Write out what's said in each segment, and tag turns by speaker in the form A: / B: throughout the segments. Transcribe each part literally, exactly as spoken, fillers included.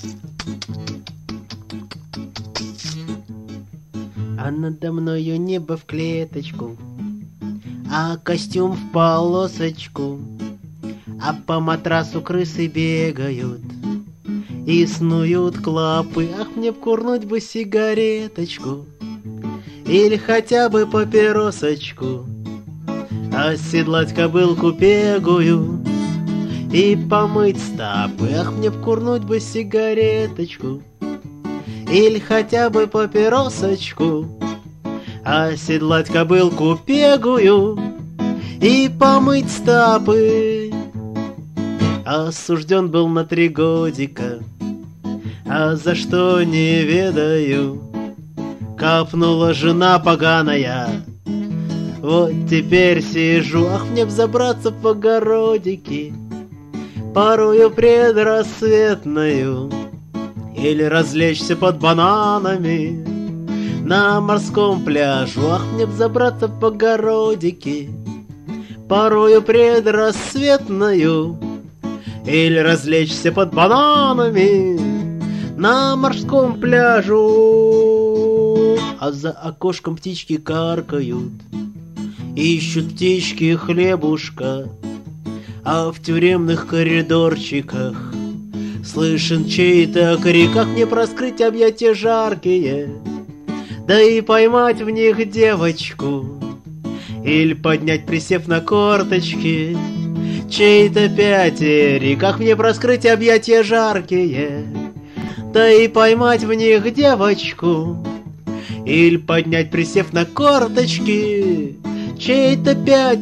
A: А надо мною небо в клеточку, а костюм в полосочку, а по матрасу крысы бегают и снуют клопы. Ах, мне б курнуть бы сигареточку или хотя бы папиросочку, оседлать кобылку пегую и помыть стопы. Ах, мне б курнуть бы сигареточку или хотя бы папиросочку, оседлать кобылку пегую и помыть стопы. Осужден был на три годика, а за что не ведаю. Капнула жена поганая, вот теперь сижу. Ах, мне б забраться в огородики порою предрассветною, или развлечься под бананами на морском пляже. Ах, мне б забраться в огородики порою предрассветною, или развлечься под бананами на морском пляжу. А за окошком птички каркают, ищут птички хлебушка, а в тюремных коридорчиках слышен чей-то крик. Как мне проскрыть объятия жаркие, да и поймать в них девочку, или поднять, присев на корточки, чей-то пятерик. Как мне проскрыть объятия жаркие, да и поймать в них девочку, или поднять, присев на корточки, чей-то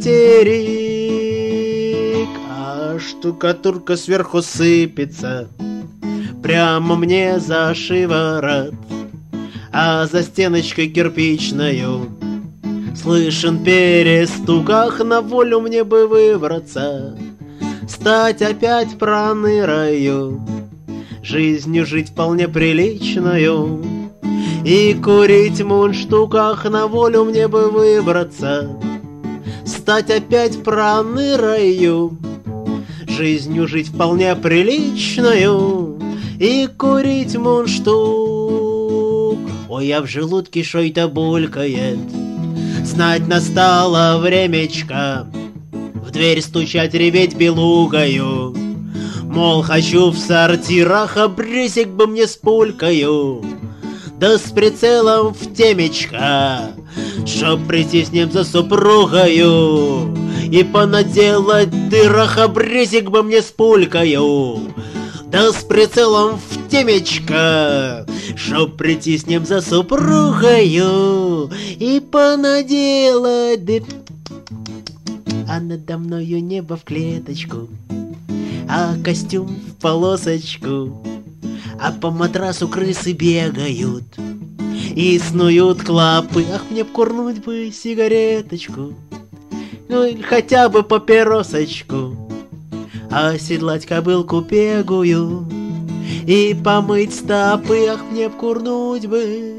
A: пятерик. А штукатурка сверху сыпется прямо мне за шиворот, а за стеночкой кирпичною слышен перестук. Ах, на волю мне бы выбраться, стать опять пронырою, жизнью жить вполне приличною и курить мундштук. Ах, на волю мне бы выбраться, стать опять пронырою, жизнью жить вполне приличною и курить мундштук. Ой, я в желудке что-то булькает, знать настало времечко в дверь стучать, реветь белугою, мол, хочу в сортирах обрезик бы мне с пулькою, да с прицелом в темечко, чтоб прийти с ним за супругою и понаделать дырах обрезик бы мне с пулькою, да с прицелом в темечко, чтоб прийти с ним за супругою и понаделать дыр. А надо мною небо в клеточку, а костюм в полосочку, а по матрасу крысы бегают и снуют клопы. Ах, мне б курнуть бы сигареточку, ну или хотя бы папиросочку, оседлать кобылку пегую и помыть стопы. Ах, мне б курнуть бы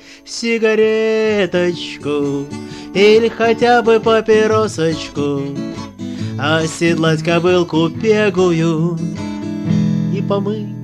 A: сигареточку или хотя бы папиросочку, оседлать кобылку пегую и помыть